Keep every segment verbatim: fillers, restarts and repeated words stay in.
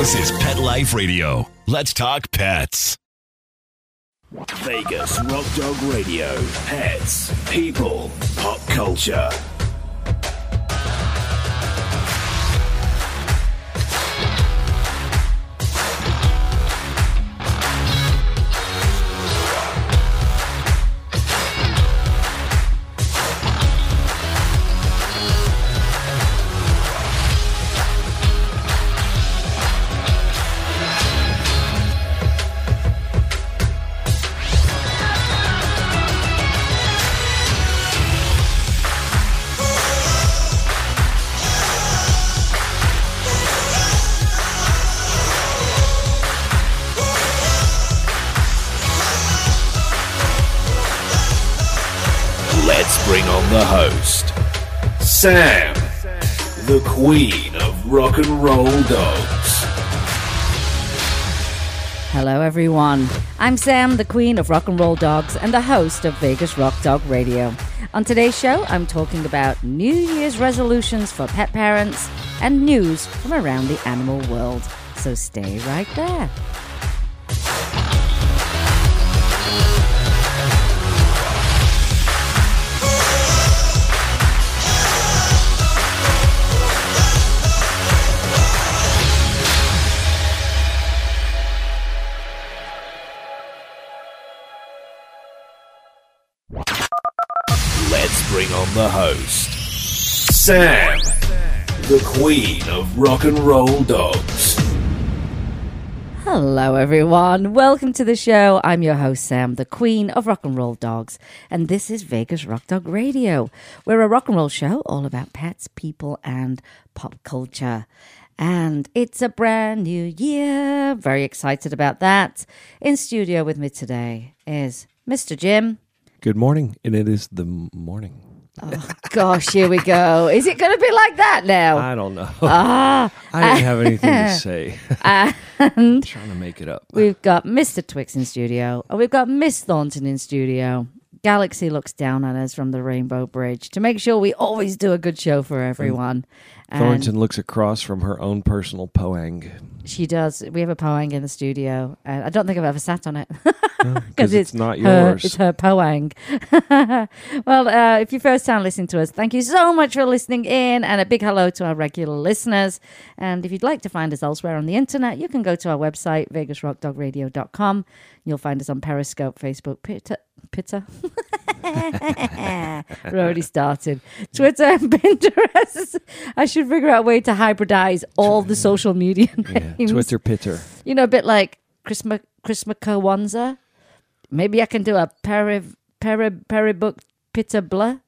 This is Pet Life Radio. Let's talk pets. Vegas Rock Dog Radio. Pets, people, pop culture. Bring on the host, Sam, the queen of rock and roll dogs. Hello everyone, I'm Sam, the queen of rock and roll dogs and the host of Vegas Rock Dog Radio. On today's show, I'm talking about New Year's resolutions for pet parents and news from around the animal world. So stay right there. Let's bring on the host, Sam, the queen of rock and roll dogs. Hello everyone, welcome to the show. I'm your host Sam, the queen of rock and roll dogs, and this is Vegas Rock Dog Radio. We're a rock and roll show all about pets, people, and pop culture. And it's a brand new year. Very excited about that. In studio with me today is Mister Jim. Good morning, and it is the morning. Oh, gosh, here we go. Is it going to be like that now? I don't know. Ah, I didn't have anything to say. And I'm trying to make it up. We've got Mister Twix in studio, and we've got Miss Thornton in studio. Galaxy looks down on us from the Rainbow Bridge to make sure we always do a good show for everyone. And Thornton looks across from her own personal poang. She does. We have a poang in the studio, and I don't think I've ever sat on it because it's, it's not her, yours. It's her poang. Well, uh, if you first time listening to us, thank you so much for listening in, and a big hello to our regular listeners. And if you'd like to find us elsewhere on the internet, you can go to our website, vegas rock dog radio dot com. You'll find us on Periscope, Facebook, Twitter. Twitter. We're already started. Twitter and Pinterest. I should figure out a way to hybridize all the social media names. Yeah, Twitter Pitter. You know, a bit like Chris, Ma- Chris McCawanza. Maybe I can do a peri peri peribook Pitter blah.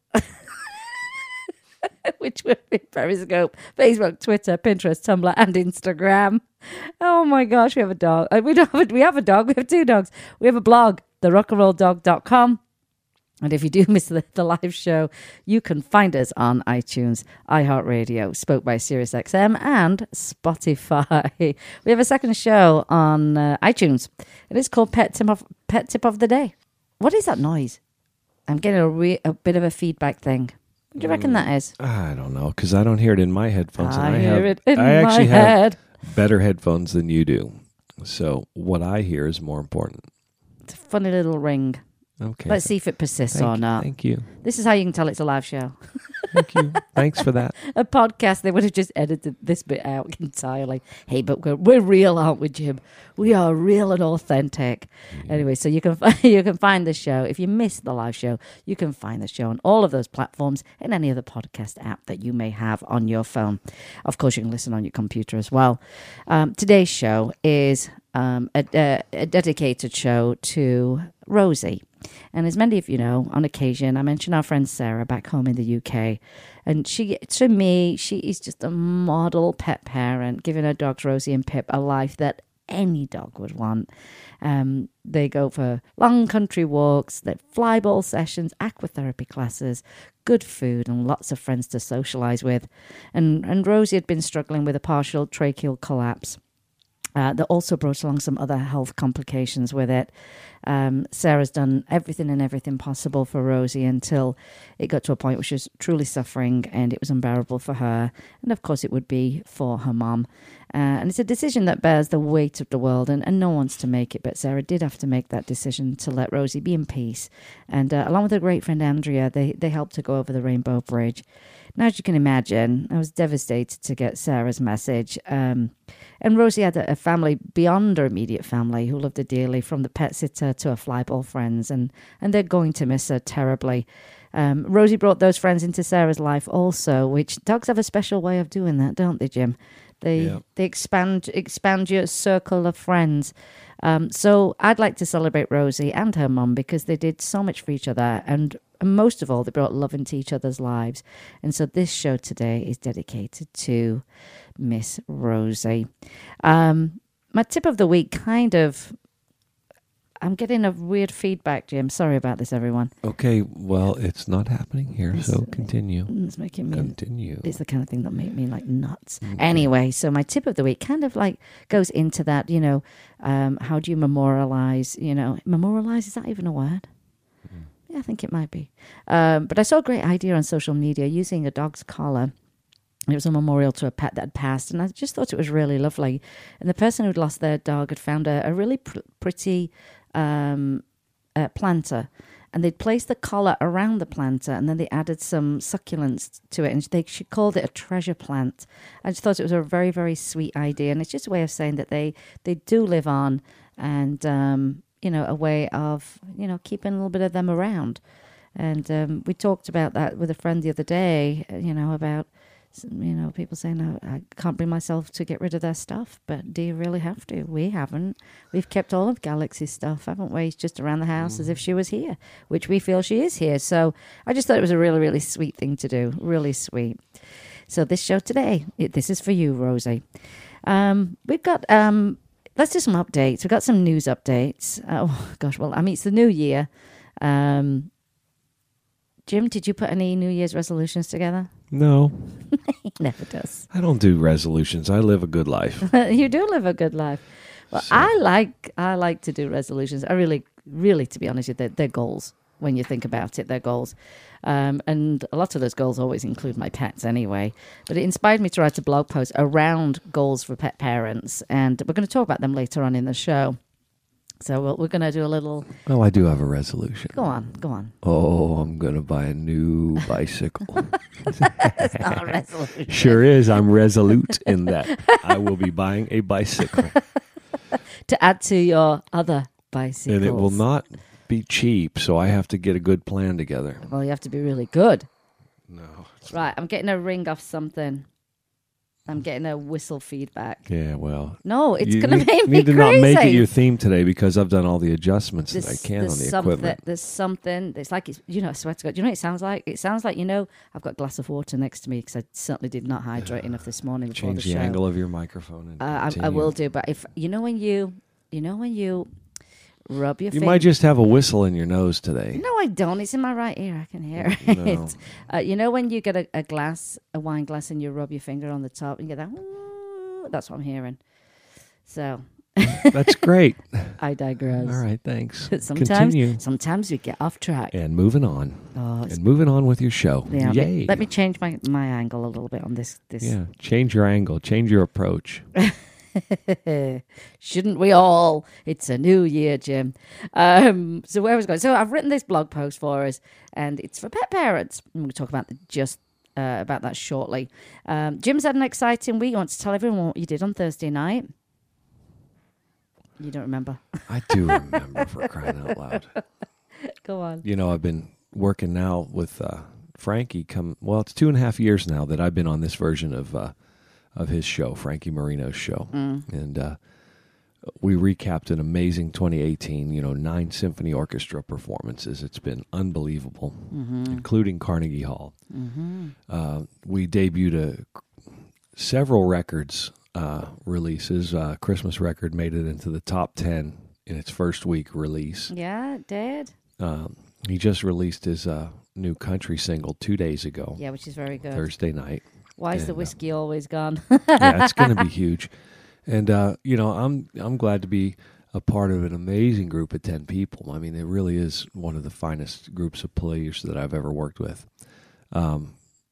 Which would be Periscope, Facebook, Twitter, Pinterest, Tumblr, and Instagram. Oh my gosh, we have a dog. Uh, we don't have a, we have a dog. We have two dogs. We have a blog, the rock and roll dog dot com. And if you do miss the, the live show, you can find us on iTunes, iHeartRadio, Spoke by SiriusXM, and Spotify. We have a second show on uh, iTunes. It is called Pet Tip of, Pet Tip of the Day. What is that noise? I'm getting a, re- a bit of a feedback thing. What do you reckon that is? I don't know, because I don't hear it in my headphones. I, and I hear have, it in I my actually head. have better headphones than you do. So what I hear is more important. It's a funny little ring. Okay. Let's see if it persists thank or you, not. Thank you. This is how you can tell it's a live show. Thank you. Thanks for that. A podcast, they would have just edited this bit out entirely. Hey, but we're, we're real, aren't we, Jim? We are real and authentic. Yeah. Anyway, so you can you can find the show. If you missed the live show, you can find the show on all of those platforms and any other podcast app that you may have on your phone. Of course, you can listen on your computer as well. Um, today's show is um, a, a, a dedicated show to Rosie. And as many of you know, on occasion, I mention our friend Sarah back home in the U K. And she, to me, she is just a model pet parent, giving her dogs Rosie and Pip a life that any dog would want. Um, they go for long country walks, they fly ball sessions, aquatherapy classes, good food, and lots of friends to socialise with. And, and Rosie had been struggling with a partial tracheal collapse. Uh, that also brought along some other health complications with it. Um, Sarah's done everything and everything possible for Rosie until it got to a point where she was truly suffering and it was unbearable for her. And of course it would be for her mom. Uh, and it's a decision that bears the weight of the world, and, and no one wants to make it. But Sarah did have to make that decision to let Rosie be in peace. And uh, along with her great friend Andrea, they, they helped her go over the Rainbow Bridge. Now, as you can imagine, I was devastated to get Sarah's message. Um, and Rosie had a, a family beyond her immediate family who loved her dearly, from the pet sitter to her flyball friends, and, and they're going to miss her terribly. Um, Rosie brought those friends into Sarah's life also, which dogs have a special way of doing that, don't they, Jim? They Yeah. they expand expand your circle of friends. Um, so I'd like to celebrate Rosie and her mum because they did so much for each other, and, and most of all, they brought love into each other's lives. And so this show today is dedicated to Miss Rosie. Um, my tip of the week kind of... I'm getting a weird feedback, Jim. Sorry about this, everyone. Okay, well, it's not happening here, It's- so continue. It's making me... Continue. It's the kind of thing that make me like nuts. Okay. Anyway, so my tip of the week kind of like goes into that, you know, um, how do you memorialize, you know, memorialize, is that even a word? Mm. Yeah, I think it might be. Um, but I saw a great idea on social media using a dog's collar. It was a memorial to a pet that had passed, and I just thought it was really lovely. And the person who'd lost their dog had found a, a really pr- pretty um, uh, planter, and they'd placed the collar around the planter, and then they added some succulents to it, and they she called it a treasure plant. I just thought it was a very, very sweet idea, and it's just a way of saying that they, they do live on, and um, you know, a way of, you know, keeping a little bit of them around. And um, we talked about that with a friend the other day, you know, about, you know, people saying, oh, I can't bring myself to get rid of their stuff. But do you really have to? We haven't. We've kept all of Galaxy's stuff, haven't we? It's just around the house mm. as if she was here, which we feel she is here. So I just thought it was a really, really sweet thing to do. Really sweet. So this show today, it, this is for you, Rosie. Um, we've got, um, let's do some updates. We've got some news updates. Oh, gosh, well, I mean, it's the new year. Um, Jim, did you put any New Year's resolutions together? No. He never does. I don't do resolutions. I live a good life. You do live a good life. Well, So- I like I like to do resolutions. I really, really, to be honest with you, they're, they're goals. When you think about it, they're goals. Um, and a lot of those goals always include my pets anyway. But it inspired me to write a blog post around goals for pet parents. And we're going to talk about them later on in the show. So we're, we're going to do a little... Well, I do have a resolution. Go on, go on. Oh, I'm going to buy a new bicycle. It's not a resolution. Sure is. I'm resolute in that. I will be buying a bicycle. To add to your other bicycles. And it will not be cheap, so I have to get a good plan together. Well, you have to be really good. No. Right, I'm getting a ring off something. I'm getting a whistle feedback. Yeah, well. No, it's you going to need, make me need to crazy. not make it your theme today because I've done all the adjustments that I can on the something, equipment. There's something. It's like, it's, you know, I swear to God, do you know what it sounds like? It sounds like, you know, I've got a glass of water next to me because I certainly did not hydrate enough this morning before Change the the, show. angle of your microphone. And Uh, I, I continue. will do, but if, you know when you, you know when you rub your You finger. might just have a whistle in your nose today. No, I don't. It's in my right ear. I can hear it. No. Uh, you know when you get a, a glass, a wine glass, and you rub your finger on the top and you get that, "Ooh," that's what I'm hearing. So That's great. I digress. All right, thanks. Sometimes, Continue. sometimes we get off track. And moving on. Oh, it's- And moving on with your show. yeah, Yay. Let me change my, my angle a little bit on this. this. Yeah, change your angle, change your approach. Shouldn't we all? It's a new year, Jim. Um, so where was I going? So I've written this blog post for us, and it's for pet parents. I'm going to talk about the, just uh, about that shortly. Um, Jim's had an exciting week. You want to tell everyone what you did on Thursday night? You don't remember? I do remember, for crying out loud. Go on. You know, I've been working now with uh, Frankie. Come well, it's two and a half years now that I've been on this version of uh, of his show, Frankie Marino's show, Mm. and uh, we recapped an amazing twenty eighteen. You know, nine symphony orchestra performances. It's been unbelievable, Mm-hmm. including Carnegie Hall. Mm-hmm. Uh, we debuted a, several records uh, releases. Uh, Christmas record made it into the top ten in its first week release. Yeah, it did. Um, he just released his uh, new country single two days ago, Yeah, which is very good. Thursday night. Why is the and, uh, whiskey always gone? Yeah, it's going to be huge. And uh, you know, I'm I'm glad to be a part of an amazing group of ten people. I mean, it really is one of the finest groups of players that I've ever worked with. Um,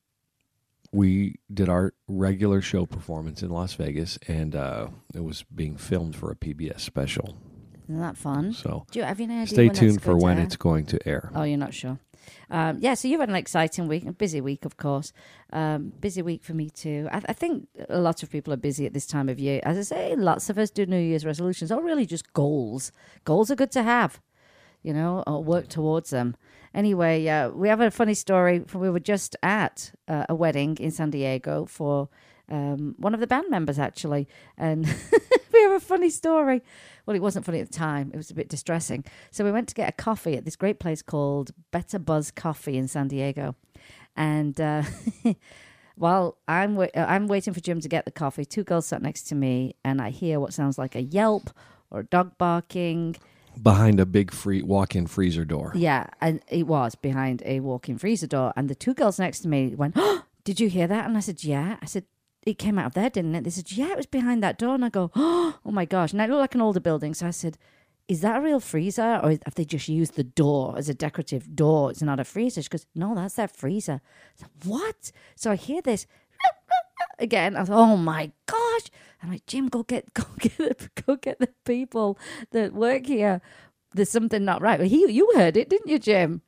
we did our regular show performance in Las Vegas, and uh, it was being filmed for a P B S special. Isn't that fun? So Do you have any idea stay when tuned that's for going to when air? it's going to air. Oh, you're not sure. Um, yeah, so you've had an exciting week, a busy week, of course. Um, busy week for me too. I, I think a lot of people are busy at this time of year. As I say, lots of us do New Year's resolutions, or really just goals. Goals are good to have, you know, or work towards them. Anyway, uh, we have a funny story. We were just at uh, a wedding in San Diego for um, one of the band members, actually, and we have a funny story. Well, it wasn't funny at the time. It was a bit distressing. So we went to get a coffee at this great place called Better Buzz Coffee in San Diego. And uh, while I'm wa- uh, I'm waiting for Jim to get the coffee, two girls sat next to me, and I hear what sounds like a yelp or a dog barking. Behind a big free walk-in freezer door. Yeah, and it was behind a walk-in freezer door. And the two girls next to me went, oh, did you hear that? And I said, yeah. I said, it came out of there, didn't it? They said, yeah, it was behind that door. And I go, oh my gosh. And it looked like an older building. So I said, is that a real freezer? Or have they just used the door as a decorative door? It's not a freezer. She goes, no, that's that freezer. I said, what? So I hear this again. I thought, oh my gosh. I'm like, Jim, go get, go get, the, go get the people that work here. There's something not right. Well, he, you heard it, didn't you, Jim?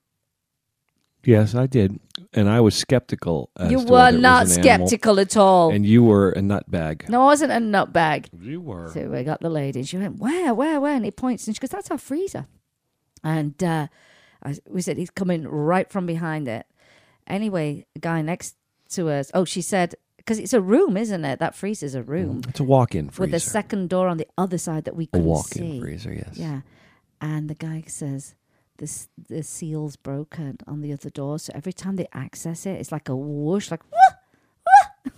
Yes, I did. And I was skeptical. As You to were whether it not was an animal. skeptical at all. And you were a nutbag. No, I wasn't a nutbag. You were. So we got the lady. She went, where, where, where? And he points and she goes, that's our freezer. And uh, I, we said, he's coming right from behind it. Anyway, the guy next to us, oh, she said, because it's a room, isn't it? That freezer's a room. It's a walk-in freezer. With a second door on the other side that we A couldn't walk-in see. freezer, yes. Yeah. And the guy says, this the seal's broken on the other door. So every time they access it, it's like a whoosh, like, wah, wah.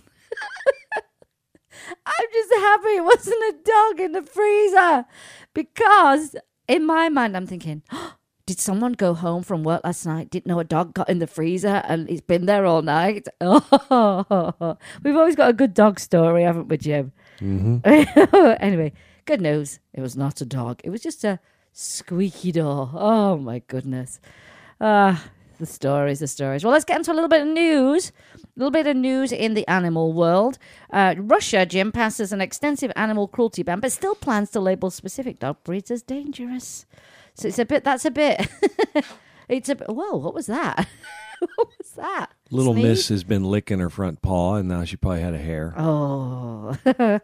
I'm just happy it wasn't a dog in the freezer. Because in my mind, I'm thinking, oh, did someone go home from work last night, didn't know a dog got in the freezer and it's been there all night? Oh, we've always got a good dog story, haven't we, Jim? Mm-hmm. Anyway, good news. It was not a dog. It was just a squeaky door. Oh, my goodness. Ah, the stories, the stories. Well, let's get into a little bit of news. A little bit of news in the animal world. Uh, Russia, Jim, passes an extensive animal cruelty ban, but still plans to label specific dog breeds as dangerous. So it's a bit, that's a bit, it's a bit, whoa, what was that? What was that? Little Sneeze? Miss has been licking her front paw, and now she probably had a hair. Oh.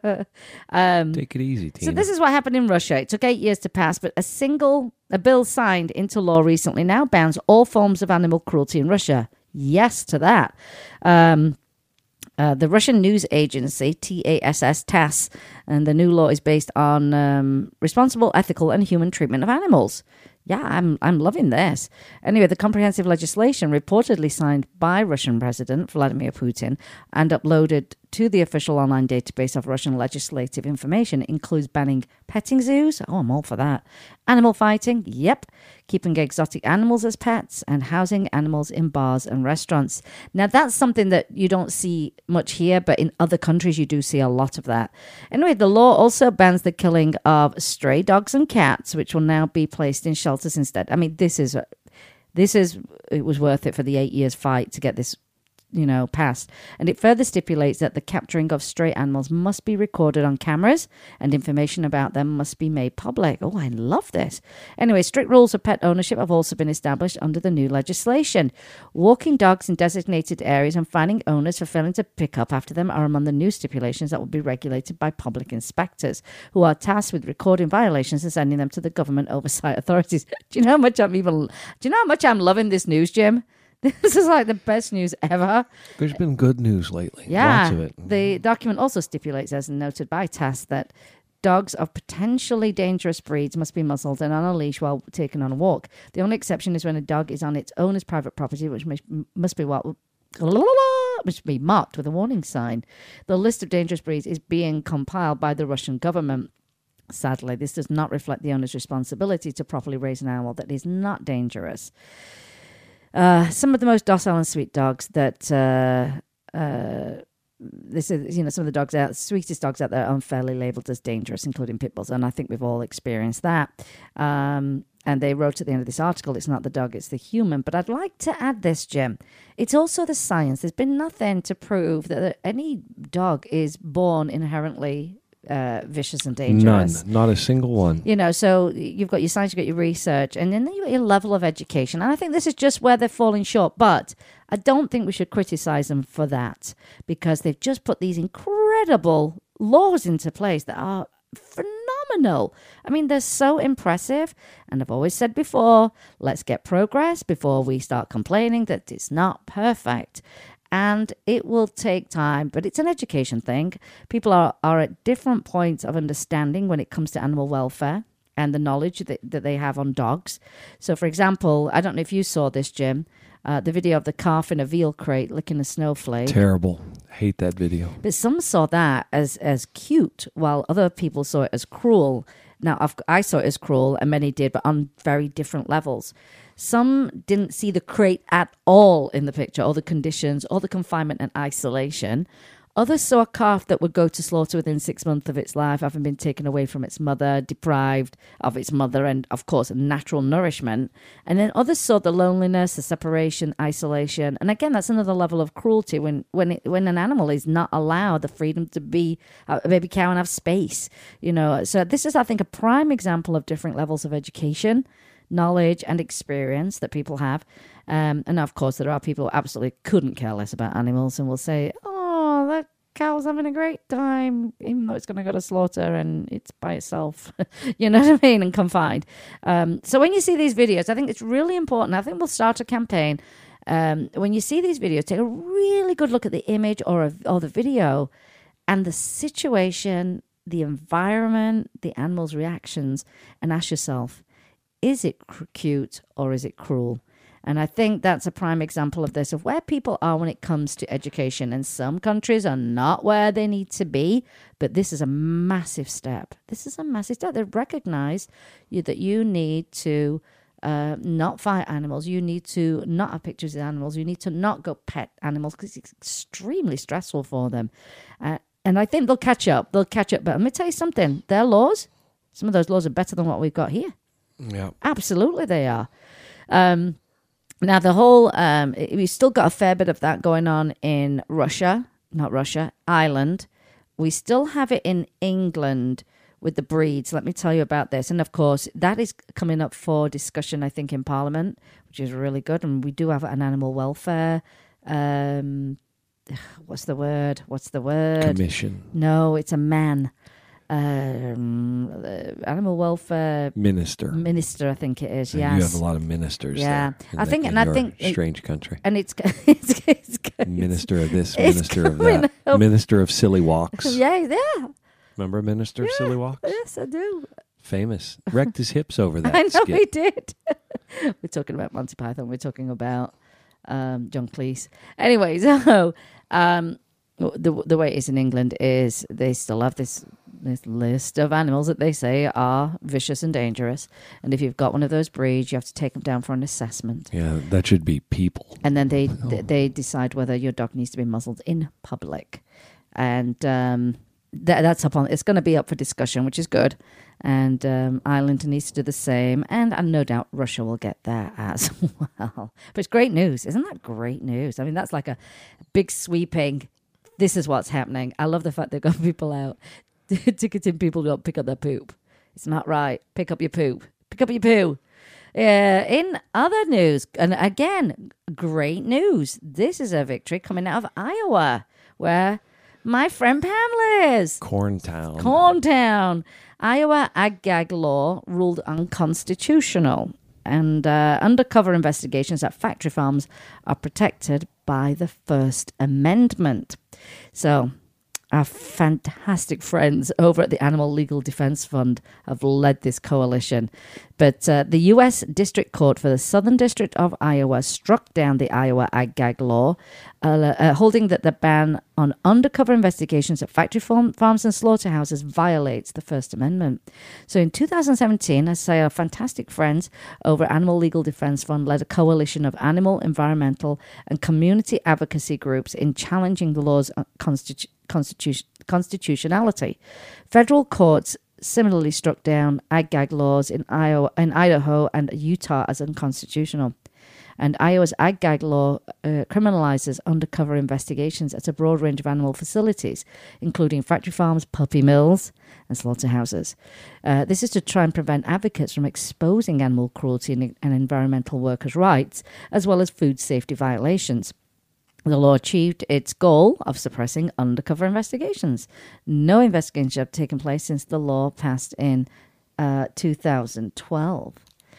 um, Take it easy, Tina. So this is what happened in Russia. It took eight years to pass, but a single a bill signed into law recently now bans all forms of animal cruelty in Russia. Yes to that. Um, uh, the Russian news agency, T A S S, T A S S, and the new law is based on um, responsible, ethical, and human treatment of animals. Yeah, I'm I'm loving this. Anyway, the comprehensive legislation reportedly signed by Russian President Vladimir Putin and uploaded to the official online database of Russian legislative information includes banning petting zoos. Oh, I'm all for that. Animal fighting. Yep. Keeping exotic animals as pets and housing animals in bars and restaurants. Now, that's something that you don't see much here, but in other countries you do see a lot of that. Anyway, the law also bans the killing of stray dogs and cats, which will now be placed in shelters instead. I mean, this is, this is, it was worth it for the eight years fight to get this, you know, passed. And it further stipulates that the capturing of stray animals must be recorded on cameras and information about them must be made public. Oh, I love this. Anyway, strict rules of pet ownership have also been established under the new legislation. Walking dogs in designated areas and finding owners for failing to pick up after them are among the new stipulations that will be regulated by public inspectors, who are tasked with recording violations and sending them to the government oversight authorities. Do you know how much I'm even? Do you know how much I'm loving this news, Jim? This is like the best news ever. There's been good news lately. Yeah. Lots of it. The document also stipulates, as noted by T A S S, that dogs of potentially dangerous breeds must be muzzled and on a leash while taken on a walk. The only exception is when a dog is on its owner's private property, which must, must be what must be marked with a warning sign. The list of dangerous breeds is being compiled by the Russian government. Sadly, this does not reflect the owner's responsibility to properly raise an animal that is not dangerous. Uh, some of the most docile and sweet dogs that uh, uh, this is, you know, some of the dogs out, the sweetest dogs out there are unfairly labeled as dangerous, including pit bulls. And I think we've all experienced that. Um, and they wrote at the end of this article, it's not the dog, it's the human. But I'd like to add this, Jim. It's also the science. There's been nothing to prove that any dog is born inherently uh, vicious and dangerous. None. Not a single one. You know, so you've got your science, you've got your research, and then you've got your level of education. And I think this is just where they're falling short. But I don't think we should criticize them for that, because they've just put these incredible laws into place that are phenomenal. I mean, they're so impressive. And I've always said before, let's get progress before we start complaining that it's not perfect. And it will take time, but it's an education thing. People are, are at different points of understanding when it comes to animal welfare and the knowledge that, that they have on dogs. So, for example, I don't know if you saw this, Jim, uh, the video of the calf in a veal crate licking a snowflake. Terrible. Hate that video. But some saw that as, as cute, while other people saw it as cruel. Now, I've, I saw it as cruel, and many did, but on very different levels. Some didn't see the crate at all in the picture, or the conditions, or the confinement and isolation. Others saw a calf that would go to slaughter within six months of its life, having been taken away from its mother, deprived of its mother and, of course, natural nourishment. And then others saw the loneliness, the separation, isolation. And again, that's another level of cruelty when when it, when an animal is not allowed the freedom to be a baby cow and have space. You know, so this is, I think, a prime example of different levels of education, knowledge and experience that people have. Um, and of course, there are people who absolutely couldn't care less about animals and will say, oh, that cow's having a great time, even though it's going to go to slaughter and it's by itself, you know what I mean, and confined. Um, so when you see these videos, I think it's really important. I think we'll start a campaign. Um, when you see these videos, take a really good look at the image or, a, or the video and the situation, the environment, the animal's reactions, and ask yourself, is it cr- cute or is it cruel? And I think that's a prime example of this, of where people are when it comes to education. And some countries are not where they need to be, but this is a massive step. This is a massive step. They recognize you, that you need to uh, not fight animals. You need to not have pictures of animals. You need to not go pet animals because it's extremely stressful for them. Uh, and I think they'll catch up. They'll catch up. But let me tell you something. Their laws, some of those laws are better than what we've got here. Yeah, absolutely they are. Um, now the whole um, we've still got a fair bit of that going on in Russia, not Russia, Ireland. We still have it in England with the breeds. Let me tell you about this. And of course, that is coming up for discussion, I think, in Parliament, which is really good. And we do have an animal welfare. Um, what's the word? What's the word? Commission. No, it's a man. Um, animal welfare minister. Minister, I think it is. And yes, you have a lot of ministers. Yeah, there in I the, think, in and I your think, strange country. And it's it's, it's, it's minister of this, it's minister of that, up. minister of silly walks. Yeah, yeah. Remember minister yeah, of silly walks? Yes, I do. Famous. Wrecked his hips over that. I know skit. he did. We're talking about Monty Python. We're talking about um, John Cleese. Anyway, so um, the the way it is in England is they still have this. This list of animals that they say are vicious and dangerous. And if you've got one of those breeds, you have to take them down for an assessment. Yeah, that should be people. And then they oh. they decide whether your dog needs to be muzzled in public. And um, th- that's up on, it's going to be up for discussion, which is good. And um, Ireland needs to do the same. And, and no doubt Russia will get there as well. But it's great news. Isn't that great news? I mean, that's like a big sweeping, this is what's happening. I love the fact they've got people out ticketing people don't pick up their poop. It's not right. Pick up your poop. Pick up your poo. Uh, in other news, and again, great news. This is a victory coming out of Iowa, where my friend Pam lives. Corntown. Corntown. Iowa ag-gag law ruled unconstitutional. And uh, undercover investigations at factory farms are protected by the First Amendment. So our fantastic friends over at the Animal Legal Defense Fund have led this coalition. But uh, the U S District Court for the Southern District of Iowa struck down the Iowa ag-gag law, uh, uh, holding that the ban on undercover investigations at factory farm, farms and slaughterhouses violates the First Amendment. So in two thousand seventeen, I say our fantastic friends over at Animal Legal Defense Fund led a coalition of animal, environmental, and community advocacy groups in challenging the law's constitu- constitution, constitutionality. Federal courts similarly struck down ag-gag laws in Iowa, in Idaho and Utah as unconstitutional. And Iowa's ag-gag law uh, criminalizes undercover investigations at a broad range of animal facilities, including factory farms, puppy mills, and slaughterhouses. Uh, this is to try and prevent advocates from exposing animal cruelty and, and environmental workers' rights, as well as food safety violations. The law achieved its goal of suppressing undercover investigations. No investigations have taken place since the law passed in uh, two thousand twelve.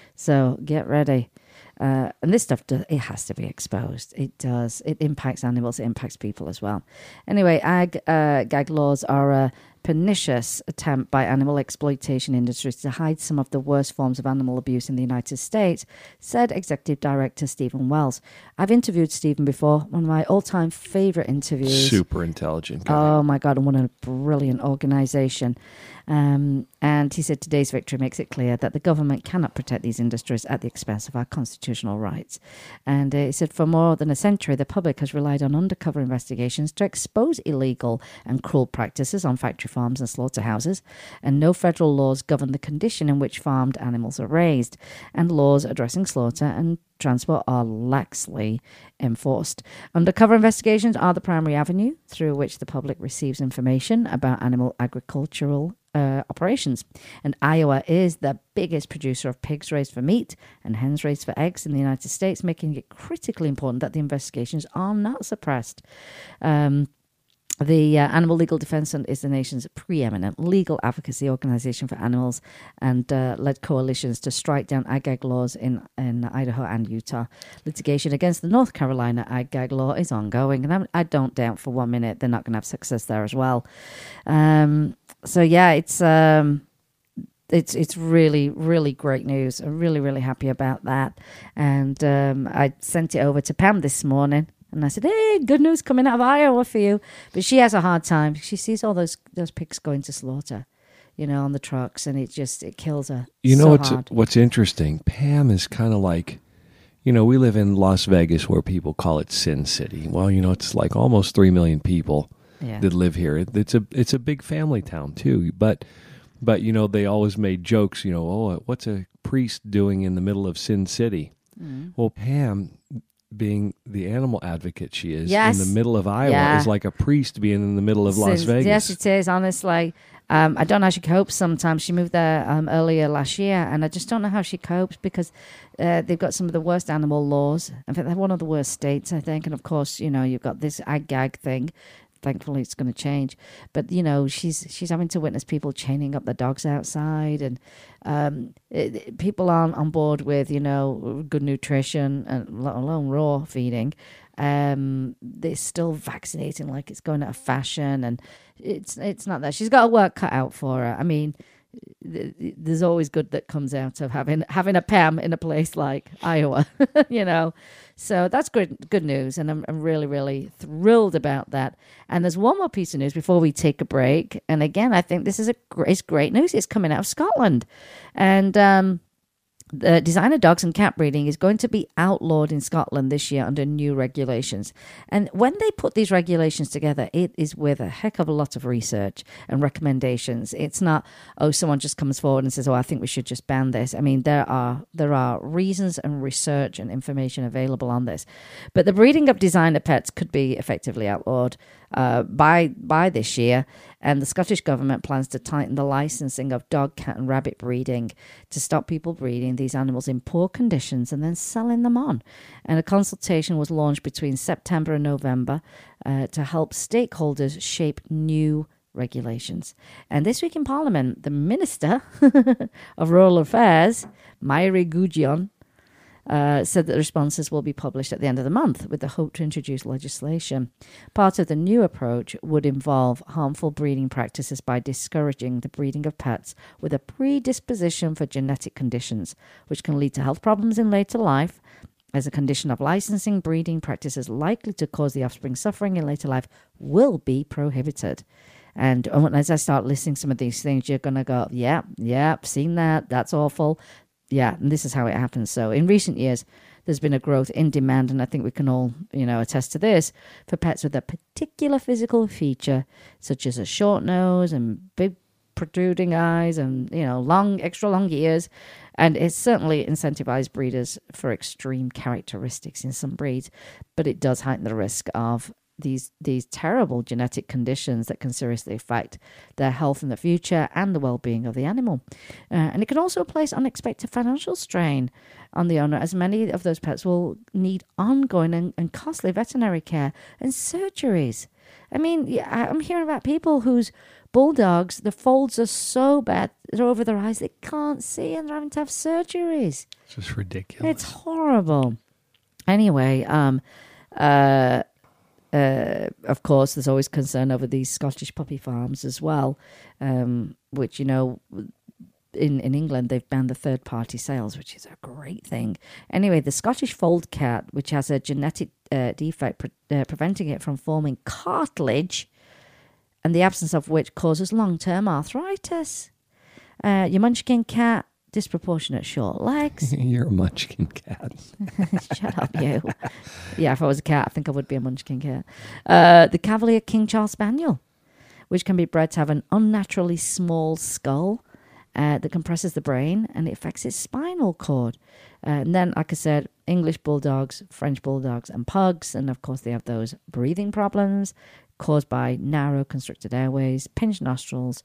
So get ready. Uh, and this stuff, does, it has to be exposed. It does. It impacts animals. It impacts people as well. Anyway, ag uh, gag laws are a pernicious attempt by animal exploitation industries to hide some of the worst forms of animal abuse in the United States, said Executive Director Stephen Wells. I've interviewed Stephen before, one of my all-time favorite interviews. Super intelligent guy. Oh, my God, and what a brilliant organization. Um, and he said today's victory makes it clear that the government cannot protect these industries at the expense of our constitutional rights. And uh, he said for more than a century, the public has relied on undercover investigations to expose illegal and cruel practices on factory farms and slaughterhouses. And no federal laws govern the condition in which farmed animals are raised. And laws addressing slaughter and transport are laxly enforced. Undercover investigations are the primary avenue through which the public receives information about animal agricultural uh, operations. And Iowa is the biggest producer of pigs raised for meat and hens raised for eggs in the United States, making it critically important that the investigations are not suppressed. Um, The uh, Animal Legal Defense Fund is the nation's preeminent legal advocacy organization for animals and uh, led coalitions to strike down ag-gag laws in, in Idaho and Utah. Litigation against the North Carolina ag-gag law is ongoing, and I'm, I don't doubt for one minute they're not going to have success there as well. Um, so, yeah, it's... Um, It's it's really, really great news. I'm really, really happy about that. And um, I sent it over to Pam this morning. And I said, hey, good news coming out of Iowa for you. But she has a hard time. She sees all those those pigs going to slaughter, you know, on the trucks. And it just, it kills her. You know so what's, hard. what's interesting? Pam is kind of like, you know, we live in Las Vegas where people call it Sin City. Well, you know, it's like almost three million people Yeah. that live here. It, it's a it's a big family town, too. But... But, you know, they always made jokes, you know, oh, what's a priest doing in the middle of Sin City? Mm. Well, Pam, being the animal advocate she is, yes. in the middle of Iowa, yeah. is like a priest being in the middle of Las Since, Vegas. Yes, it is, honestly. Um, I don't know how she copes sometimes. She moved there um, earlier last year, and I just don't know how she copes because uh, they've got some of the worst animal laws. In fact, they're one of the worst states, I think. And, of course, you know, you've got this ag-gag thing. Thankfully, it's going to change. But, you know, she's she's having to witness people chaining up the dogs outside. And um, it, it, people aren't on board with, you know, good nutrition, and let alone raw feeding. Um, they're still vaccinating like it's going out of fashion. And it's, it's not that. She's got a work cut out for her. I mean, th- th- there's always good that comes out of having having a Pam in a place like Iowa, you know. So that's good good news, and I'm, I'm really, really thrilled about that. And there's one more piece of news before we take a break. And again, I think this is a great, it's great news. It's coming out of Scotland. And um, the designer dogs and cat breeding is going to be outlawed in Scotland this year under new regulations. And when they put these regulations together, it is with a heck of a lot of research and recommendations. It's not, oh, someone just comes forward and says, oh, I think we should just ban this. I mean, there are there are reasons and research and information available on this. But the breeding of designer pets could be effectively outlawed uh, by by this year. And the Scottish government plans to tighten the licensing of dog, cat, and rabbit breeding to stop people breeding these animals in poor conditions and then selling them on. And a consultation was launched between September and November uh, to help stakeholders shape new regulations. And this week in Parliament, the Minister of Rural Affairs, Mairi Gudjon, uh, said that the responses will be published at the end of the month with the hope to introduce legislation. Part of the new approach would involve harmful breeding practices by discouraging the breeding of pets with a predisposition for genetic conditions, which can lead to health problems in later life. As a condition of licensing, breeding practices likely to cause the offspring suffering in later life will be prohibited. And as I start listing some of these things, you're going to go, yeah, yeah, seen that, that's awful. Yeah, and this is how it happens. So in recent years, there's been a growth in demand, and I think we can all, you know, attest to this, for pets with a particular physical feature, such as a short nose and big protruding eyes and, you know, long, extra long ears. And it's certainly incentivized breeders for extreme characteristics in some breeds, but it does heighten the risk of these these terrible genetic conditions that can seriously affect their health in the future and the well-being of the animal. Uh, and it can also place unexpected financial strain on the owner, as many of those pets will need ongoing and, and costly veterinary care and surgeries. I mean, yeah, I'm hearing about people whose bulldogs, the folds are so bad, they're over their eyes, they can't see, and they're having to have surgeries. It's just ridiculous. It's horrible. Anyway, um, uh, Uh, of course, there's always concern over these Scottish puppy farms as well, um, which, you know, in, in England, they've banned the third-party sales, which is a great thing. Anyway, the Scottish fold cat, which has a genetic uh, defect pre- uh, preventing it from forming cartilage, and the absence of which causes long-term arthritis. Uh, your munchkin cat, disproportionate short legs. You're a munchkin cat. Shut up, you. Yeah, if I was a cat, I think I would be a munchkin cat. Uh, the Cavalier King Charles Spaniel, which can be bred to have an unnaturally small skull uh, that compresses the brain, and it affects its spinal cord. Uh, and then, like I said, English bulldogs, French bulldogs, and pugs. And of course, they have those breathing problems caused by narrow constricted airways, pinched nostrils,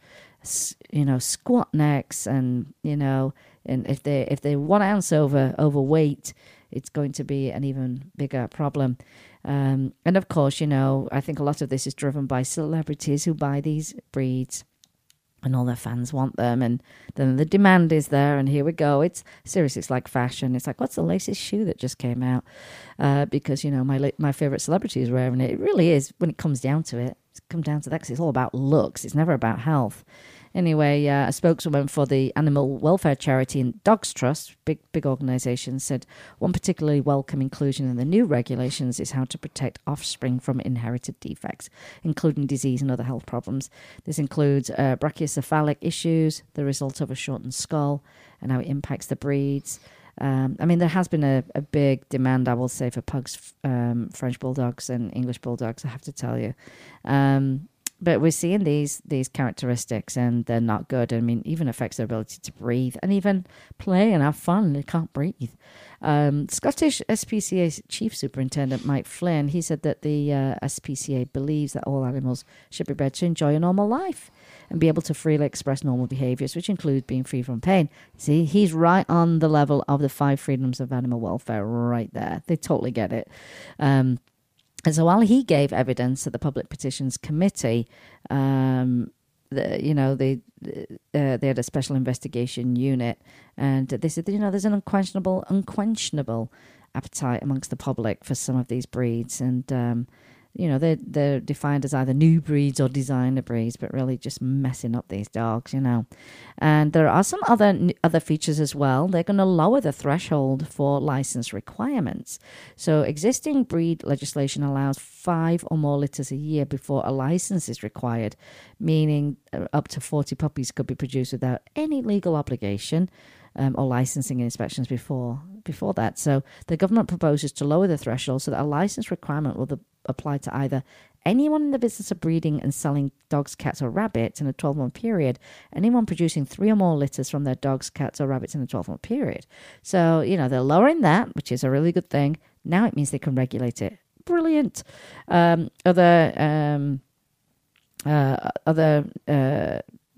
you know, squat necks, and, you know, and if they if they're one ounce over overweight, it's going to be an even bigger problem. Um, and of course, you know, I think a lot of this is driven by celebrities who buy these breeds, and all their fans want them, and then the demand is there, and here we go. It's seriously, it's like fashion. It's like, what's the latest shoe that just came out? Uh, because, you know, my my favorite celebrity is wearing it. It really is, when it comes down to it. It's come down to that, because it's all about looks. It's never about health. Anyway, uh, a spokeswoman for the animal welfare charity Dogs Trust, big big organisation, said one particularly welcome inclusion in the new regulations is how to protect offspring from inherited defects, including disease and other health problems. This includes uh, brachycephalic issues, the result of a shortened skull, and how it impacts the breeds. Um, I mean, there has been a, a big demand, I will say, for pugs, um, French bulldogs and English bulldogs, I have to tell you. Um But we're seeing these these characteristics, and they're not good. I mean, even affects their ability to breathe and even play and have fun. They can't breathe. Um, Scottish S P C A Chief Superintendent Mike Flynn, he said that the uh, S P C A believes that all animals should be bred to enjoy a normal life and be able to freely express normal behaviours, which include being free from pain. See, he's right on the level of the five freedoms of animal welfare right there. They totally get it. Um And so while he gave evidence at the Public Petitions Committee, um, the, you know, they uh, they had a special investigation unit, and they said that, you know, there's an unquestionable, unquestionable appetite amongst the public for some of these breeds, and um, you know, they're, they're defined as either new breeds or designer breeds, but really just messing up these dogs, you know. And there are some other other features as well. They're going to lower the threshold for license requirements. So existing breed legislation allows five or more litters a year before a license is required, meaning up to forty puppies could be produced without any legal obligation um, or licensing inspections before before that. So the government proposes to lower the threshold so that a license requirement will the, apply to either anyone in the business of breeding and selling dogs, cats, or rabbits in a twelve-month period, anyone producing three or more litters from their dogs, cats, or rabbits in a twelve-month period. So, you know, they're lowering that, which is a really good thing. Now it means they can regulate it. Brilliant. Um, other um, uh, other uh,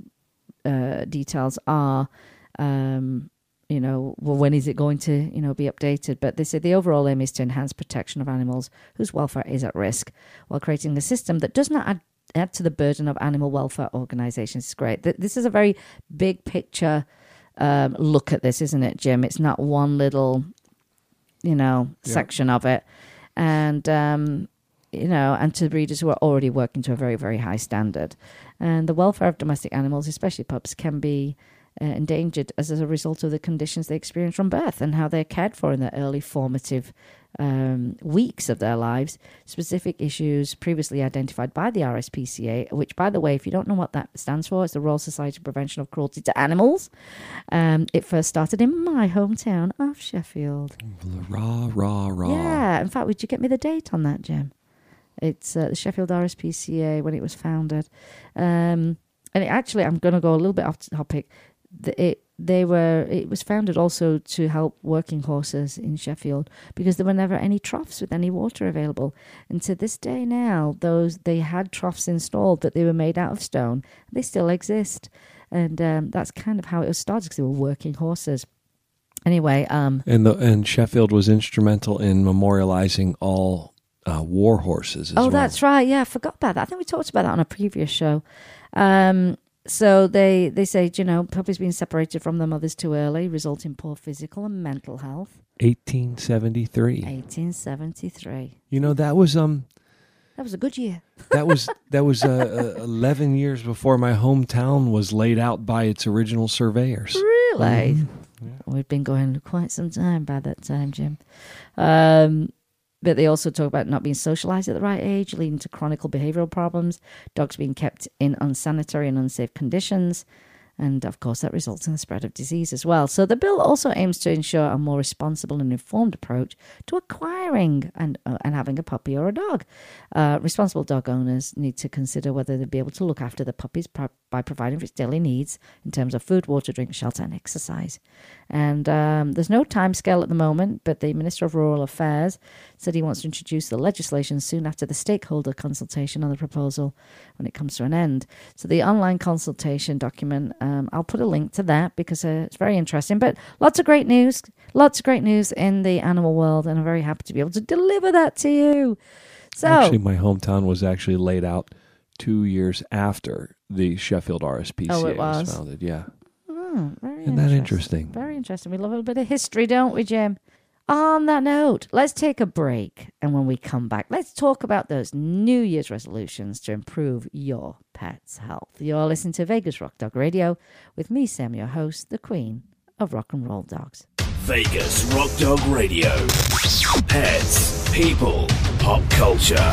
uh, details are... Um, you know, well, when is it going to, you know, be updated? But they say the overall aim is to enhance protection of animals whose welfare is at risk, while creating a system that does not add, add to the burden of animal welfare organisations. It's great. This is a very big picture um, look at this, isn't it, Jim? It's not one little you know, Yep. section of it. And, um, you know, and to breeders who are already working to a very, very high standard. And the welfare of domestic animals, especially pups, can be uh, endangered as a result of the conditions they experience from birth and how they're cared for in the early formative um, weeks of their lives. Specific issues previously identified by the R S P C A, which, by the way, if you don't know what that stands for, it's the Royal Society for Prevention of Cruelty to Animals. Um, it first started in my hometown of Sheffield. Rah, rah, rah. Yeah, in fact, would you get me the date on that, Jim? It's uh, the Sheffield R S P C A when it was founded. Um, and it actually, I'm going to go a little bit off topic. The, it, they were, it was founded also to help working horses in Sheffield because there were never any troughs with any water available. And to this day now, those they had troughs installed, but they were made out of stone. They still exist. And um, that's kind of how it was started because they were working horses. Anyway. Um, and, the, and Sheffield was instrumental in memorializing all Uh, war horses as oh, well. that's right. Yeah, I forgot about that. I think we talked about that on a previous show. Um, so they, they say, you know, puppies being separated from their mothers too early result in poor physical and mental health. eighteen seventy-three. eighteen seventy-three. You know, that was um, That was a good year. that was that was uh, uh, eleven years before my hometown was laid out by its original surveyors. Really? Mm-hmm. Yeah. We've been going quite some time by that time, Jim. Um, But they also talk about not being socialized at the right age, leading to chronic behavioral problems, dogs being kept in unsanitary and unsafe conditions. And, of course, that results in the spread of disease as well. So the bill also aims to ensure a more responsible and informed approach to acquiring and uh, and having a puppy or a dog. Uh, responsible dog owners need to consider whether they'll be able to look after the puppies pro- by providing for its daily needs in terms of food, water, drink, shelter, and exercise. And um, there's no time scale at the moment, but the Minister of Rural Affairs said he wants to introduce the legislation soon after the stakeholder consultation on the proposal when it comes to an end. So the online consultation document, um, I'll put a link to that because uh, it's very interesting. But lots of great news, lots of great news in the animal world, and I'm very happy to be able to deliver that to you. So, actually, my hometown was actually laid out two years after the Sheffield R S P C A Oh, it was? was founded. Yeah. oh, very Isn't that interesting? Very interesting. We love a little bit of history, don't we, Jim? On that note, let's take a break. And when we come back, let's talk about those New Year's resolutions to improve your pet's health. You're listening to Vegas Rock Dog Radio with me, Sam, your host, the Queen of Rock and Roll Dogs. Vegas Rock Dog Radio. Pets, people, pop culture.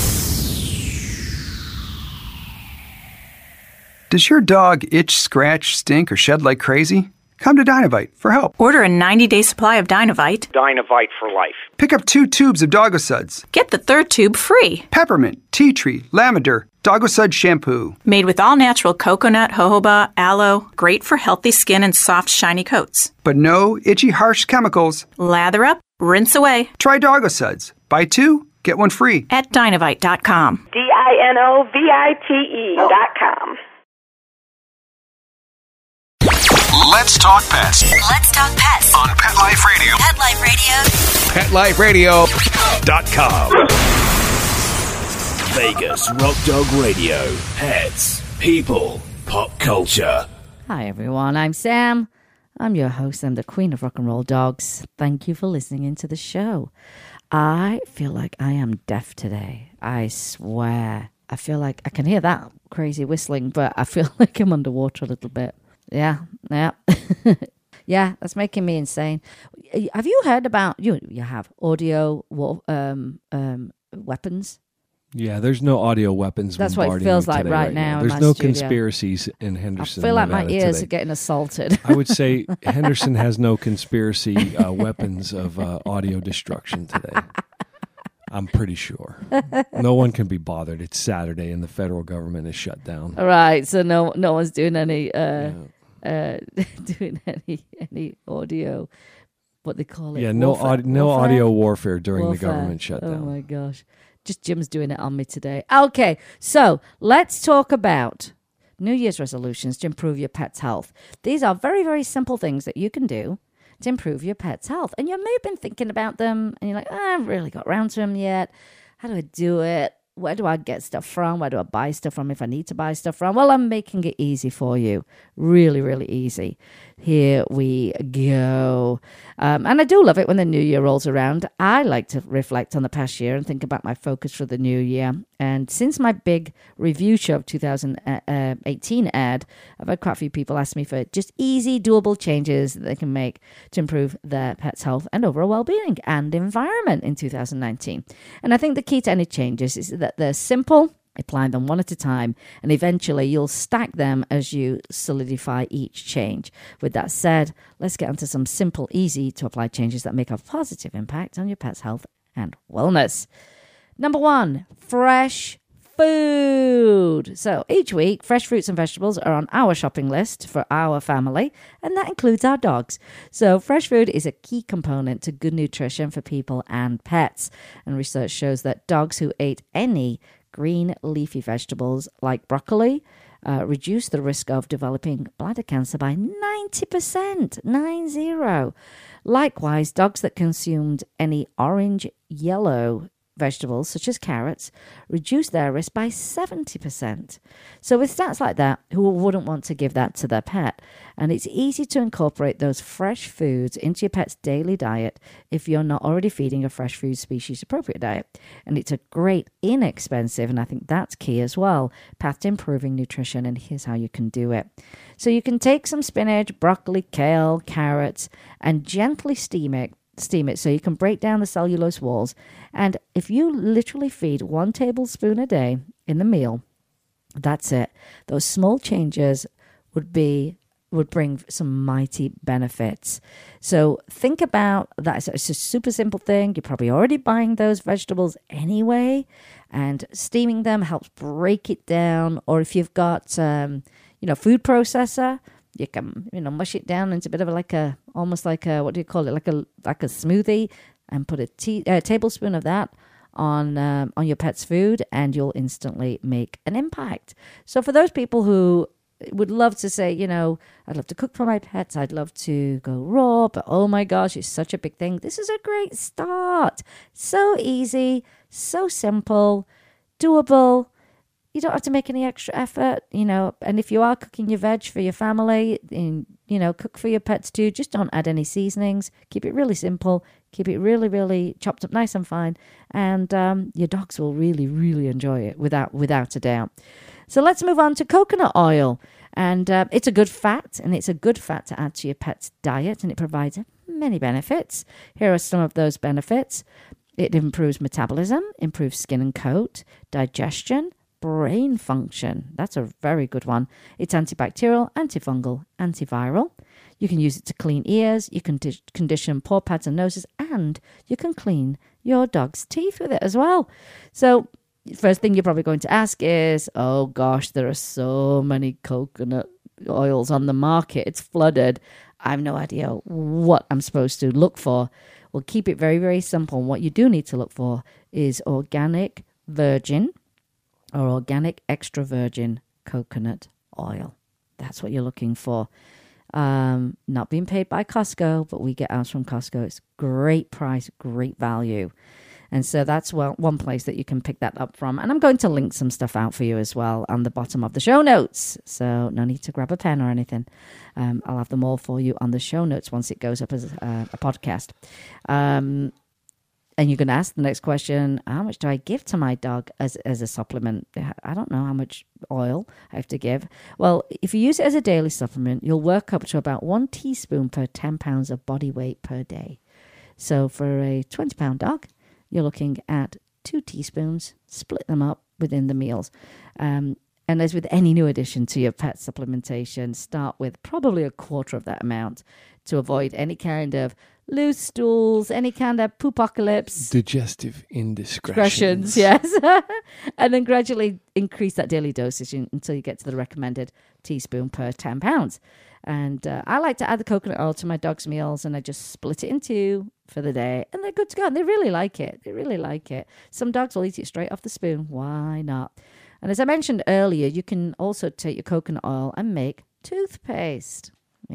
Does your dog itch, scratch, stink, or shed like crazy? Come to Dinovite for help. Order a ninety-day supply of Dinovite. Dinovite for life. Pick up two tubes of Dogosuds. Get the third tube free. Peppermint, tea tree, lavender, Dogosud shampoo. Made with all-natural coconut, jojoba, aloe. Great for healthy skin and soft, shiny coats. But no itchy, harsh chemicals. Lather up, rinse away. Try Dogosuds. Buy two, get one free. At Dinovite dot com. D I N O V I T E dot com. Let's talk pets Let's talk pets on Pet Life Radio. Pet Life Radio. Pet Life Radio dot com. Vegas Rock Dog Radio. Pets, people, pop culture. Hi, everyone. I'm Sam. I'm your host. I'm the Queen of Rock and Roll Dogs. Thank you for listening into the show. I feel like I am deaf today. I swear. I feel like I can hear that crazy whistling, but I feel like I'm underwater a little bit. Yeah, yeah. Yeah, that's making me insane. Have you heard about, you You have audio um, um, weapons? Yeah, there's no audio weapons. That's what it bombarding feels me like today right now in There's my no studio. conspiracies in Henderson. I feel like my Nevada ears today. are getting assaulted. I would say Henderson has no conspiracy uh, weapons of uh, audio destruction today. I'm pretty sure. No one can be bothered. It's Saturday and the federal government is shut down. All right, so no no one's doing any uh, uh, doing any any audio, what they call it. Yeah, no warfare, audi- no warfare? audio warfare during Warfare. the government shutdown. Oh my gosh. Just Jim's doing it on me today. Okay, so let's talk about New Year's resolutions to improve your pet's health. These are very, very simple things that you can do to improve your pet's health. And you may have been thinking about them and you're like, oh, I haven't really got around to them yet. How do I do it? Where do I get stuff from? Where do I buy stuff from if I need to buy stuff from? Well, I'm making it easy for you. Really, really easy. Here we go. Um, and I do love it when the new year rolls around. I like to reflect on the past year and think about my focus for the new year. And since my big review show of two thousand eighteen aired, I've had quite a few people ask me for just easy, doable changes that they can make to improve their pet's health and overall well-being and environment in two thousand nineteen. And I think the key to any changes is that they're simple. Apply them one at a time, and eventually you'll stack them as you solidify each change. With that said, let's get into some simple, easy to apply changes that make a positive impact on your pet's health and wellness. Number one, fresh food. So each week, fresh fruits and vegetables are on our shopping list for our family, and that includes our dogs. So fresh food is a key component to good nutrition for people and pets. And research shows that dogs who ate any green leafy vegetables like broccoli uh, reduce the risk of developing bladder cancer by ninety percent, nine zero. Likewise, dogs that consumed any orange, yellow vegetables such as carrots reduce their risk by seventy percent. So with stats like that, who wouldn't want to give that to their pet? And it's easy to incorporate those fresh foods into your pet's daily diet if you're not already feeding a fresh food species appropriate diet. And it's a great, inexpensive, and I think that's key as well, path to improving nutrition. And here's how you can do it. So you can take some spinach, broccoli, kale, carrots, and gently steam it steam it so you can break down the cellulose walls. And if you literally feed one tablespoon a day in the meal, that's it. Those small changes would be would bring some mighty benefits. So think about that. It's a super simple thing. You're probably already buying those vegetables anyway, and steaming them helps break it down. Or if you've got um, you know, food processor, you can, you know, mush it down into a bit of a, like a, almost like a, what do you call it? Like a, like a smoothie, and put a tea, a tablespoon of that on, um, on your pet's food, and you'll instantly make an impact. So for those people who would love to say, you know, I'd love to cook for my pets, I'd love to go raw, but oh my gosh, it's such a big thing. This is a great start. So easy, so simple, doable. You don't have to make any extra effort, you know, and if you are cooking your veg for your family, and, you know, cook for your pets too, just don't add any seasonings. Keep it really simple. Keep it really, really chopped up nice and fine. And um, your dogs will really, really enjoy it without without a doubt. So let's move on to coconut oil. And uh, it's a good fat, and it's a good fat to add to your pet's diet, and it provides many benefits. Here are some of those benefits. It improves metabolism, improves skin and coat, digestion, brain function. That's a very good one. It's antibacterial, antifungal, antiviral. You can use it to clean ears, you can di- condition paw pads and noses, and you can clean your dog's teeth with it as well. So first thing you're probably going to ask is, oh gosh, there are so many coconut oils on the market. It's flooded. I have no idea what I'm supposed to look for. Well, keep it very, very simple. What you do need to look for is organic virgin or organic extra virgin coconut oil. That's what you're looking for. Um, not being paid by Costco, but we get ours from Costco. It's great price, great value. And so that's well, one place that you can pick that up from. And I'm going to link some stuff out for you as well on the bottom of the show notes. So no need to grab a pen or anything. Um, I'll have them all for you on the show notes once it goes up as a, a podcast. Um, and you're going to ask the next question, how much do I give to my dog as, as a supplement? I don't know how much oil I have to give. Well, if you use it as a daily supplement, you'll work up to about one teaspoon per ten pounds of body weight per day. So for a twenty pound dog, you're looking at two teaspoons, split them up within the meals. Um, and as with any new addition to your pet supplementation, start with probably a quarter of that amount to avoid any kind of loose stools, any kind of poopocalypse. Digestive indiscretions. Yes. And then gradually increase that daily dosage until you get to the recommended teaspoon per ten pounds. And uh, I like to add the coconut oil to my dog's meals, and I just split it in two for the day, and they're good to go. And they really like it. They really like it. Some dogs will eat it straight off the spoon. Why not? And as I mentioned earlier, you can also take your coconut oil and make toothpaste.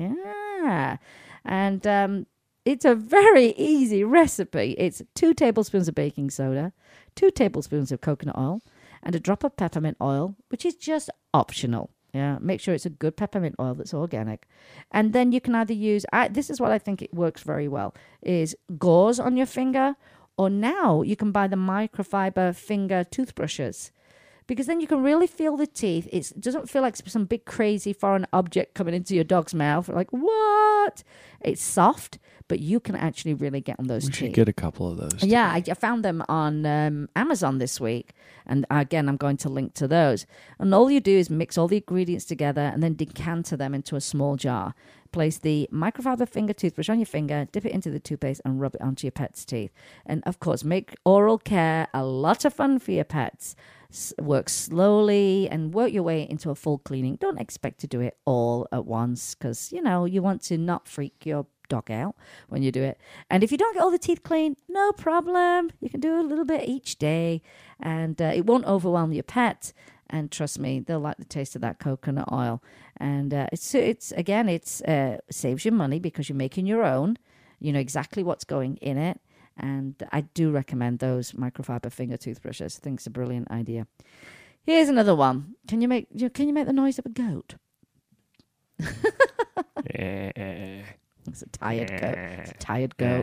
Yeah. And um, it's a very easy recipe. It's two tablespoons of baking soda, two tablespoons of coconut oil, and a drop of peppermint oil, which is just optional. Yeah, make sure it's a good peppermint oil that's organic. And then you can either use, I, this is what I think it works very well, is gauze on your finger, or now you can buy the microfiber finger toothbrushes. Because then you can really feel the teeth. It's, it doesn't feel like some big crazy foreign object coming into your dog's mouth. Like, what? It's soft, but you can actually really get on those We teeth. should get a couple of those. Yeah, I, I found them on um, Amazon this week. And again, I'm going to link to those. And all you do is mix all the ingredients together and then decanter them into a small jar. Place the microfiber finger toothbrush on your finger, dip it into the toothpaste, and rub it onto your pet's teeth. And of course, make oral care a lot of fun for your pets. S- work slowly and work your way into a full cleaning. Don't expect to do it all at once because, you know, you want to not freak your dog out when you do it. And if you don't get all the teeth clean, no problem. You can do a little bit each day and uh, it won't overwhelm your pet. And trust me, they'll like the taste of that coconut oil. And uh, it's, it's again, it's uh, saves you money because you're making your own. You know exactly what's going in it. And I do recommend those microfiber finger toothbrushes. I think it's a brilliant idea. Here's another one. Can you make can you make the noise of a goat? It's a tired goat. It's a tired goat.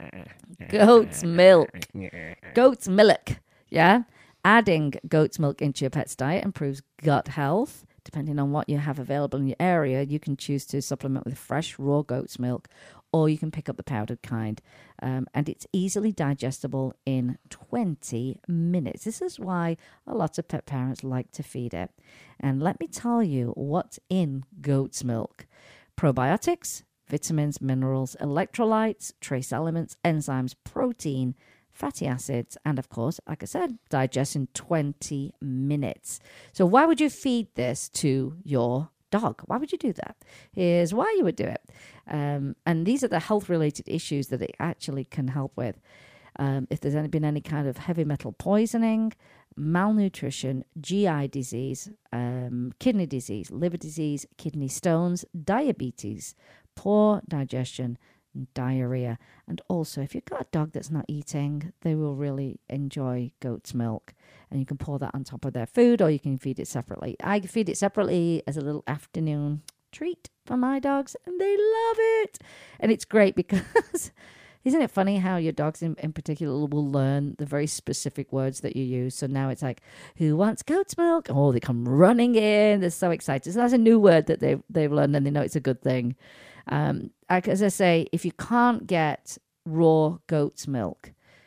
Goat's milk. Goat's milk. Yeah. Adding goat's milk into your pet's diet improves gut health. Depending on what you have available in your area, you can choose to supplement with fresh raw goat's milk, or you can pick up the powdered kind. Um, and it's easily digestible in twenty minutes. This is why a lot of pet parents like to feed it. And let me tell you what's in goat's milk. Probiotics, vitamins, minerals, electrolytes, trace elements, enzymes, protein, fatty acids, and of course, like I said, digest in twenty minutes. So why would you feed this to your dog? Why would you do that? Here's why you would do it. Um, and these are the health-related issues that it actually can help with. Um, if there's any, been any kind of heavy metal poisoning, malnutrition, G I disease, um, kidney disease, liver disease, kidney stones, diabetes, poor digestion, diarrhea. And also, if you've got a dog that's not eating, they will really enjoy goat's milk. And you can pour that on top of their food, or you can feed it separately. I feed it separately as a little afternoon treat for my dogs, and they love it. And it's great because isn't it funny how your dogs in, in particular will learn the very specific words that you use? So now it's like, who wants goat's milk? Oh, they come running in. They're so excited. So that's a new word that they've, they've learned, and they know it's a good thing. Um, as I say, if you can't get raw goat's milk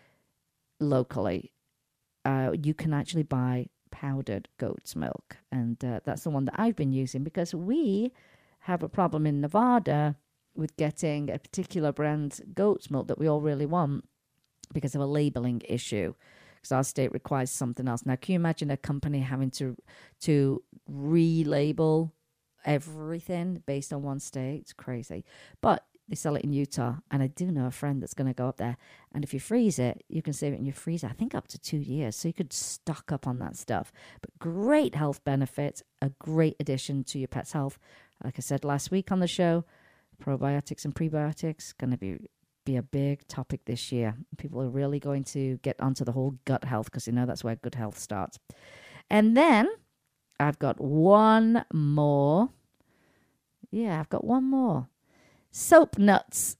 locally, uh, you can actually buy powdered goat's milk. And uh, that's the one that I've been using because we have a problem in Nevada with getting a particular brand goat's milk that we all really want because of a labeling issue. Because our state requires something else. Now, can you imagine a company having to to relabel everything based on one state? It's crazy. But they sell it in Utah, and I do know a friend that's going to go up there. And if you freeze it, you can save it in your freezer, I think up to two years. So you could stock up on that stuff. But great health benefits, a great addition to your pet's health. Like I said last week on the show, probiotics and prebiotics going to be be a big topic this year. People are really going to get onto the whole gut health because you know that's where good health starts. And then I've got one more. Yeah, I've got one more. Soap nuts.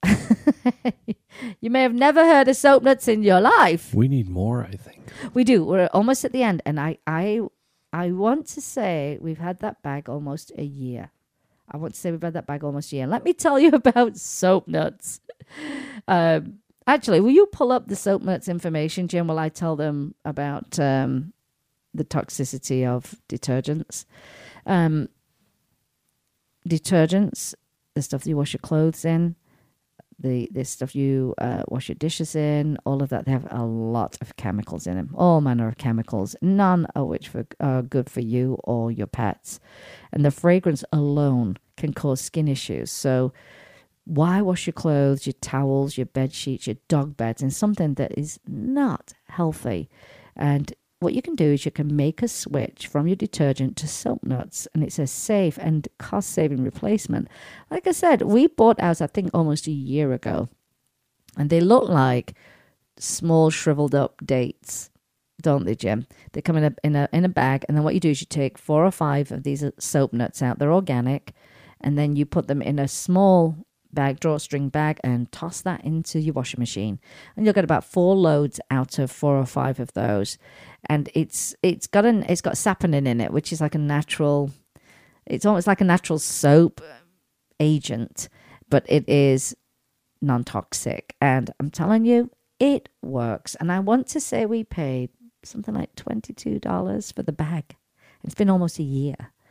You may have never heard of soap nuts in your life. We need more, I think. We do. We're almost at the end. And I, I, I want to say we've had that bag almost a year. I want to say we've had that bag almost a year. Let me tell you about soap nuts. Um, actually, will you pull up the soap nuts information, Jim, while I tell them about um, the toxicity of detergents? Um, detergents, the stuff that you wash your clothes in, the the stuff you uh, wash your dishes in, all of that, they have a lot of chemicals in them, all manner of chemicals, none of which for, are good for you or your pets. And the fragrance alone can cause skin issues. So why wash your clothes, your towels, your bed sheets, your dog beds in something that is not healthy? And what you can do is you can make a switch from your detergent to soap nuts, and it's a safe and cost-saving replacement. Like I said, we bought ours, I think, almost a year ago, and they look like small shriveled up dates. don't they, Jim? They come in a in a in a bag, and then what you do is you take four or five of these soap nuts out. They're organic, and then you put them in a small bag, drawstring bag, and toss that into your washing machine, and you'll get about four loads out of four or five of those. And it's it's got an it's got saponin in it, which is like a natural. It's almost like a natural soap agent, but it is non-toxic, and I'm telling you, it works. And I want to say we paid something like twenty-two dollars for the bag. It's been almost a year.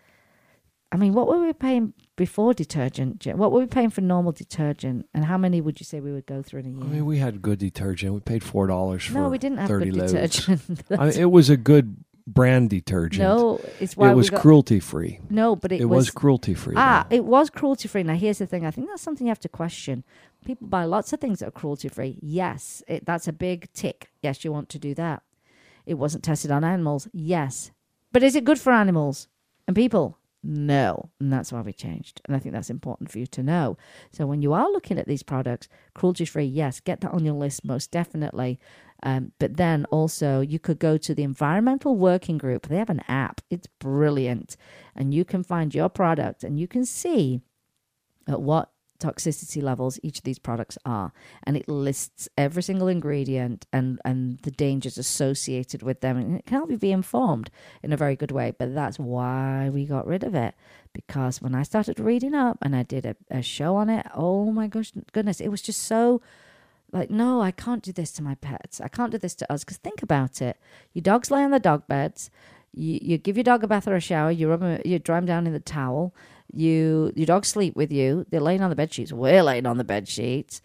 I mean, what were we paying before detergent, Jim? What were we paying for normal detergent? And how many would you say we would go through in a year? I mean, we had good detergent. We paid four dollars for no, we didn't have thirty good loads. detergent. I mean, it was a good brand detergent. No, it's why it was we got, cruelty free. No, but it, it was, was cruelty free. Ah, it was cruelty free. Now, here's the thing. I think that's something you have to question. People buy lots of things that are cruelty free. Yes, it, that's a big tick. Yes, you want to do that. It wasn't tested on animals. Yes, but is it good for animals and people? No, and that's why we changed. And I think that's important for you to know. So when you are looking at these products, cruelty-free, yes, get that on your list most definitely. Um, but then also you could go to the Environmental Working Group. They have an app. It's brilliant. And you can find your product and you can see at what toxicity levels each of these products are, and it lists every single ingredient and and the dangers associated with them, and it can help you be informed in a very good way. But that's why we got rid of it, because when I started reading up and I did a, a show on it, oh my gosh, goodness, it was just so like, no, I can't do this to my pets, I can't do this to us. Because think about it, your dogs lay on the dog beds, you, you give your dog a bath or a shower, you rub them, you dry them down in the towel. You, your dogs sleep with you. They're laying on the bed sheets. We're laying on the bed sheets,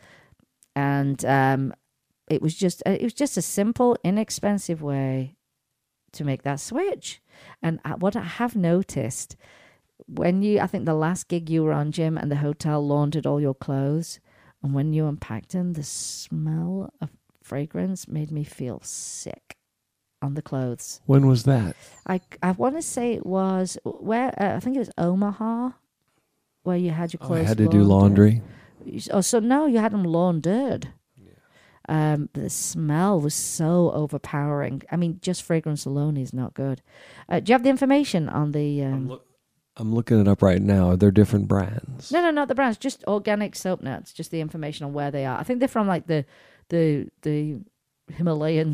and um, it was just it was just a simple, inexpensive way to make that switch. And what I have noticed when you, I think the last gig you were on, Jim, and the hotel laundered all your clothes, and when you unpacked them, the smell of fragrance made me feel sick on the clothes. When was that? I, I want to say it was where uh, I think it was Omaha, where you had your clothes. Oh, I had to laundered. do laundry. Oh, so no, you had them laundered. Yeah. Um, the smell was so overpowering. I mean, just fragrance alone is not good. Uh, do you have the information on the? Um... I'm, lo- I'm looking it up right now. They're different brands. No, no, not the brands. Just organic soap nuts. Just the information on where they are. I think they're from like the, the, the Himalayan.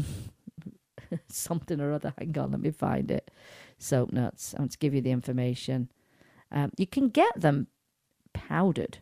Something or other. Hang on, let me find it. Soap nuts. I want to give you the information. Um, you can get them powdered.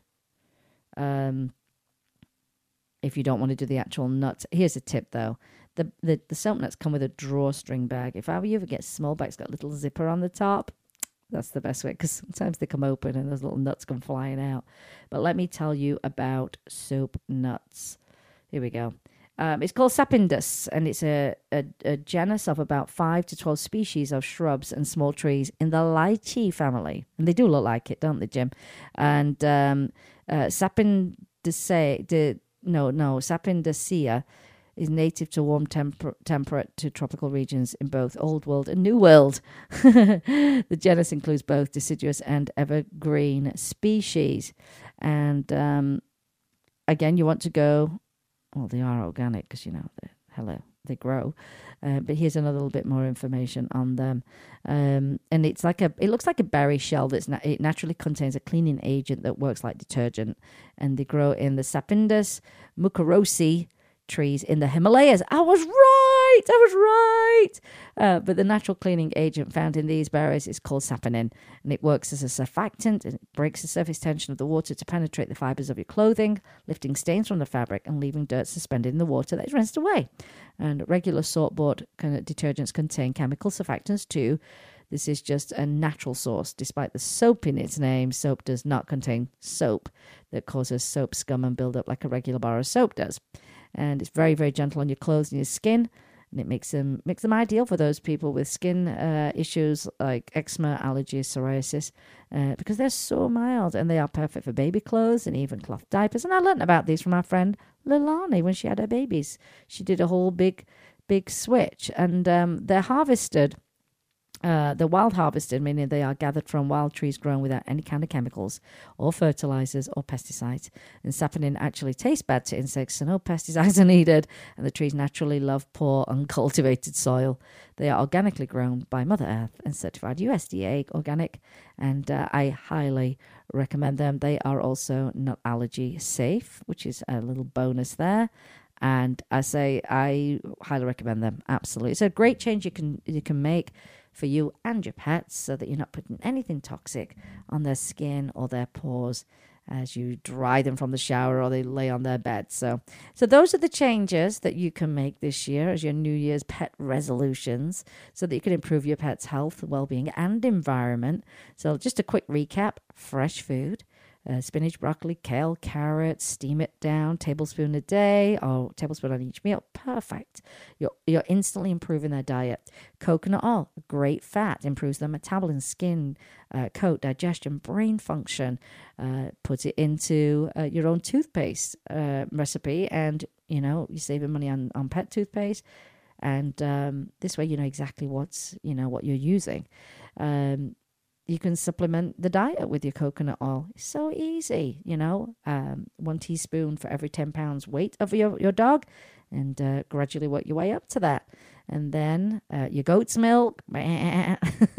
Um, if you don't want to do the actual nuts. Here's a tip though. The, the the soap nuts come with a drawstring bag. If I were you, ever get small bags, got a little zipper on the top. That's the best way, because sometimes they come open and those little nuts come flying out. But let me tell you about soap nuts. Here we go. Um, it's called Sapindus, and it's a, a, a genus of about five to twelve species of shrubs and small trees in the lychee family. And they do look like it, don't they, Jim? And um, uh, Sapindaceae, de, no, no, Sapindaceae is native to warm temper- temperate to tropical regions in both Old World and New World. The genus includes both deciduous and evergreen species. And um, again, you want to go... Well, they are organic because, you know, hello, they grow. Uh, but here's another little bit more information on them. Um, and it's like a, it looks like a berry shell that's na- it naturally contains a cleaning agent that works like detergent. And they grow in the Sapindus mucorosi trees in the Himalayas. I was right! I was right! Uh, but the natural cleaning agent found in these berries is called saponin, and it works as a surfactant, and it breaks the surface tension of the water to penetrate the fibers of your clothing, lifting stains from the fabric and leaving dirt suspended in the water that is rinsed away. And regular salt-bought kind of detergents contain chemical surfactants too. This is just a natural source. Despite the soap in its name, soap does not contain soap that causes soap scum and build up like a regular bar of soap does. And it's very, very gentle on your clothes and your skin. And it makes them makes them ideal for those people with skin uh, issues like eczema, allergies, psoriasis, uh, because they're so mild, and they are perfect for baby clothes and even cloth diapers. And I learned about these from our friend Lilani when she had her babies. She did a whole big, big switch, and um, they're harvested Uh, they're wild harvested, meaning they are gathered from wild trees grown without any kind of chemicals or fertilizers or pesticides. And saponin actually tastes bad to insects, so no pesticides are needed. And the trees naturally love poor, uncultivated soil. They are organically grown by Mother Earth and certified U S D A organic. And uh, I highly recommend them. They are also not allergy safe, which is a little bonus there. And I say I highly recommend them. Absolutely, it's a great change you can you can make for you and your pets, so that you're not putting anything toxic on their skin or their paws as you dry them from the shower or they lay on their bed. So, so those are the changes that you can make this year as your New Year's pet resolutions, so that you can improve your pet's health, well-being, and environment. So, just a quick recap: fresh food. Uh, spinach, broccoli, kale, carrot, steam it down, tablespoon a day or tablespoon on each meal. Perfect. You're, you're instantly improving their diet. Coconut oil, great fat, improves their metabolism, skin, uh, coat, digestion, brain function. Uh, put it into uh, your own toothpaste uh, recipe, and, you know, you're saving money on, on pet toothpaste. And um, this way you know exactly what's, you know, what you're using. Um You can supplement the diet with your coconut oil. It's so easy, you know. Um, one teaspoon for every ten pounds weight of your, your dog, and uh, gradually work your way up to that. And then uh, your goat's milk. uh,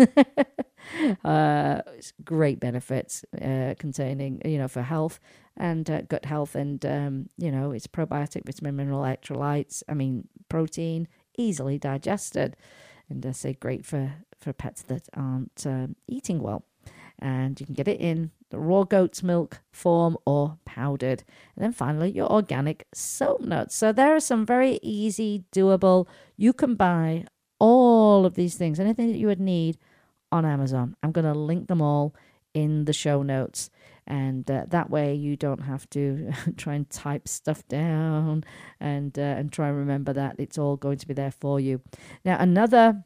it's great benefits uh, containing, you know, for health and uh, gut health. And, um, you know, it's probiotic, vitamin, mineral, electrolytes. I mean, protein, easily digested. And I say great for... for pets that aren't um, eating well. And you can get it in the raw goat's milk form or powdered. And then finally, your organic soap nuts. So there are some very easy, doable. You can buy all of these things, anything that you would need on Amazon. I'm going to link them all in the show notes. And uh, that way you don't have to try and type stuff down and, uh, and try and remember that. It's all going to be there for you. Now, another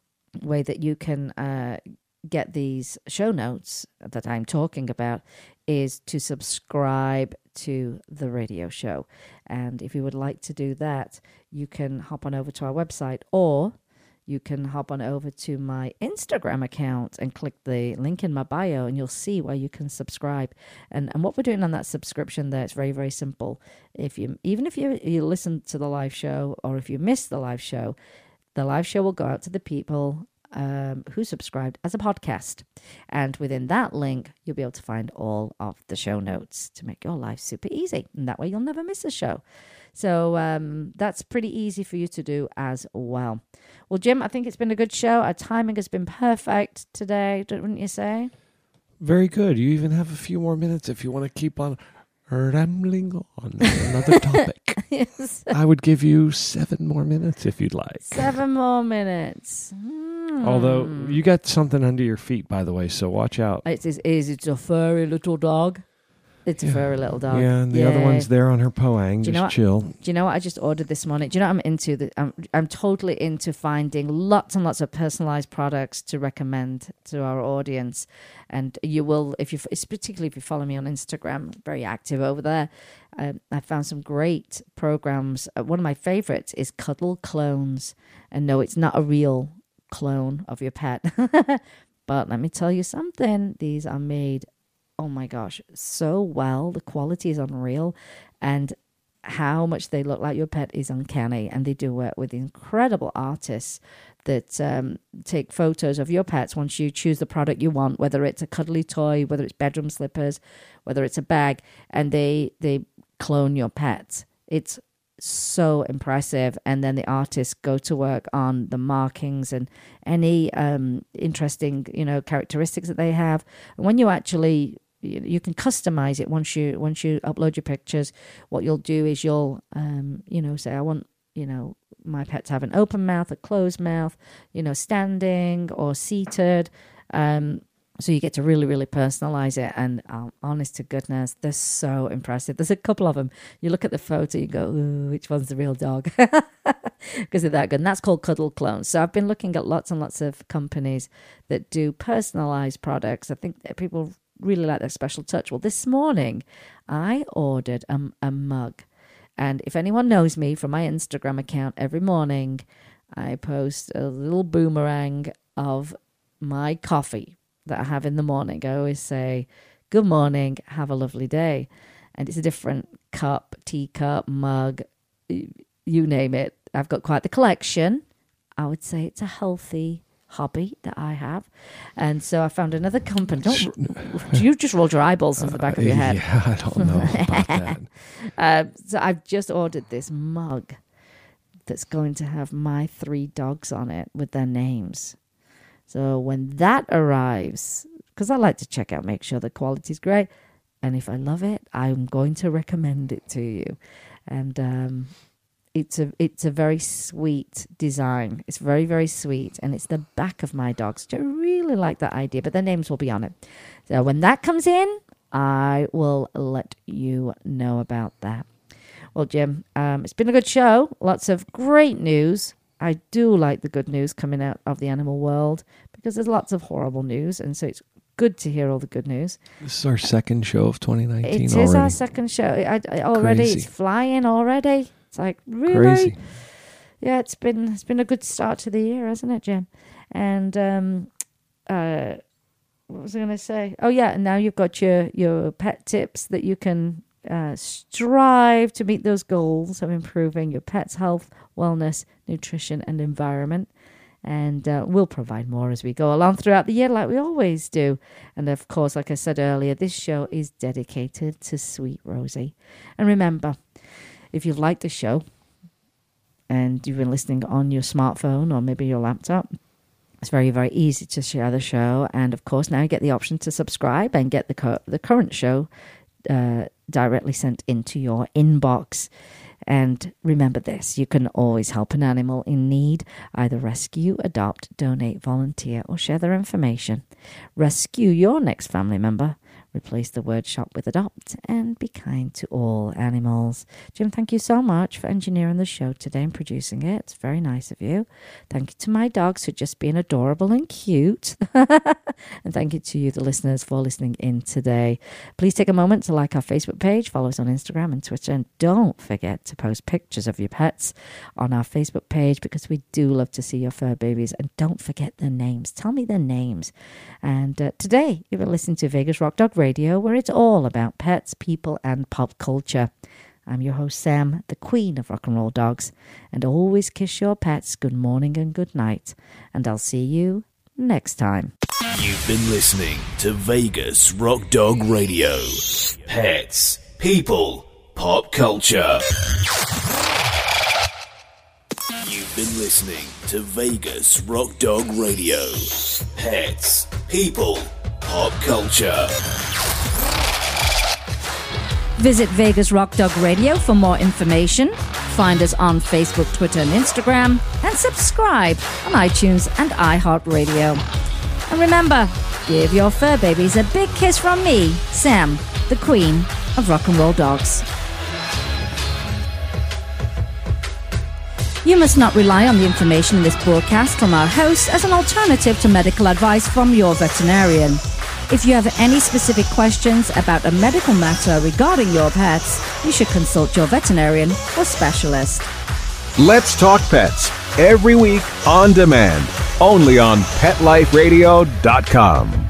way that you can uh, get these show notes that I'm talking about is to subscribe to the radio show. And if you would like to do that, you can hop on over to our website, or you can hop on over to my Instagram account and click the link in my bio, and you'll see where you can subscribe. And and what we're doing on that subscription there, it's very, very simple. If you even if you, you listen to the live show, or if you miss the live show, the live show will go out to the people um, who subscribed as a podcast. And within that link, you'll be able to find all of the show notes to make your life super easy. And that way you'll never miss a show. So um, that's pretty easy for you to do as well. Well, Jim, I think it's been a good show. Our timing has been perfect today, wouldn't you say? Very good. You even have a few more minutes if you want to keep on rambling on another topic. Yes. I would give you seven more minutes if you'd like. Seven more minutes. Hmm. Although you got something under your feet, by the way, so watch out. It's, it's, it's a furry little dog. It's yeah. a furry little dog. Yeah, and the yeah. other one's there on her poang. Do you just know chill. What, do you know what I just ordered this morning? Do you know what I'm into? The, I'm, I'm totally into finding lots and lots of personalized products to recommend to our audience. And you will, if you, particularly if you follow me on Instagram, very active over there. Um, I found some great programs. Uh, one of my favorites is Cuddle Clones. And no, it's not a real clone of your pet. But let me tell you something. These are made, oh my gosh, so well. The quality is unreal. And how much they look like your pet is uncanny. And they do work with incredible artists that um, take photos of your pets once you choose the product you want, whether it's a cuddly toy, whether it's bedroom slippers, whether it's a bag, and they they clone your pet. It's so impressive. And then the artists go to work on the markings and any um, interesting, you know, characteristics that they have. And when you actually, you, you can customize it once you once you upload your pictures. What you'll do is you'll, um, you know, say, I want, you know, my pet to have an open mouth, a closed mouth, you know, standing or seated. Um, so you get to really, really personalize it. And um, honest to goodness, they're so impressive. There's a couple of them. You look at the photo, you go, ooh, which one's the real dog? Because they're that good. And that's called Cuddle Clones. So I've been looking at lots and lots of companies that do personalized products. I think that people really like that special touch. Well, this morning, I ordered a, a mug. And if anyone knows me from my Instagram account, every morning I post a little boomerang of my coffee that I have in the morning. I always say, good morning, have a lovely day. And it's a different cup, teacup, mug, you name it. I've got quite the collection. I would say it's a healthy hobby that I have. And so I found another company. Don't, you just rolled your eyeballs into the back of your head. Yeah, I don't know about that. uh, so I've just ordered this mug that's going to have my three dogs on it with their names. So when that arrives, because I like to check out, make sure the quality's great. And if I love it, I'm going to recommend it to you. And um, it's a it's a very sweet design. It's very, very sweet. And it's the back of my dogs. I really like that idea, but their names will be on it. So when that comes in, I will let you know about that. Well, Jim, um, it's been a good show. Lots of great news. I do like the good news coming out of the animal world because there's lots of horrible news. And so it's good to hear all the good news. This is our second show of twenty nineteen It already. is our second show. I, I, already, Crazy. It's flying already. It's like, really? Crazy. Yeah, it's been it's been a good start to the year, hasn't it, Jim? And um, uh, what was I going to say? Oh, yeah, and now you've got your, your pet tips that you can uh, strive to meet those goals of improving your pet's health, wellness, nutrition, and environment. And uh, we'll provide more as we go along throughout the year like we always do. And of course, like I said earlier, this show is dedicated to Sweet Rosie. And remember, if you've liked the show and you've been listening on your smartphone or maybe your laptop, it's very, very easy to share the show. And of course, now you get the option to subscribe and get the, co- the current show uh, directly sent into your inbox. And remember this, you can always help an animal in need, either rescue, adopt, donate, volunteer, or share their information. Rescue your next family member. Replace the word shop with adopt, and be kind to all animals. Jim, thank you so much for engineering the show today and producing it. It's very nice of you. Thank you to my dogs for just being adorable and cute. And thank you to you, the listeners, for listening in today. Please take a moment to like our Facebook page, follow us on Instagram and Twitter, and don't forget to post pictures of your pets on our Facebook page because we do love to see your fur babies. And don't forget their names. Tell me their names. And uh, today, you've been listening to Vegas Rock Dog Radio, where it's all about pets, people, and pop culture. I'm your host, Sam, the queen of rock and roll dogs. And always kiss your pets good morning and good night. And I'll see you next time. You've been listening to Vegas Rock Dog Radio. Pets, people, pop culture. You've been listening to Vegas Rock Dog Radio. Pets, people, pop culture. Visit Vegas Rock Dog Radio for more information. Find us on Facebook, Twitter, and Instagram. And subscribe on iTunes and iHeartRadio. And remember, give your fur babies a big kiss from me, Sam, the queen of rock and roll dogs. You must not rely on the information in this broadcast from our hosts as an alternative to medical advice from your veterinarian. If you have any specific questions about a medical matter regarding your pets, you should consult your veterinarian or specialist. Let's Talk Pets, every week on demand, only on pet life radio dot com.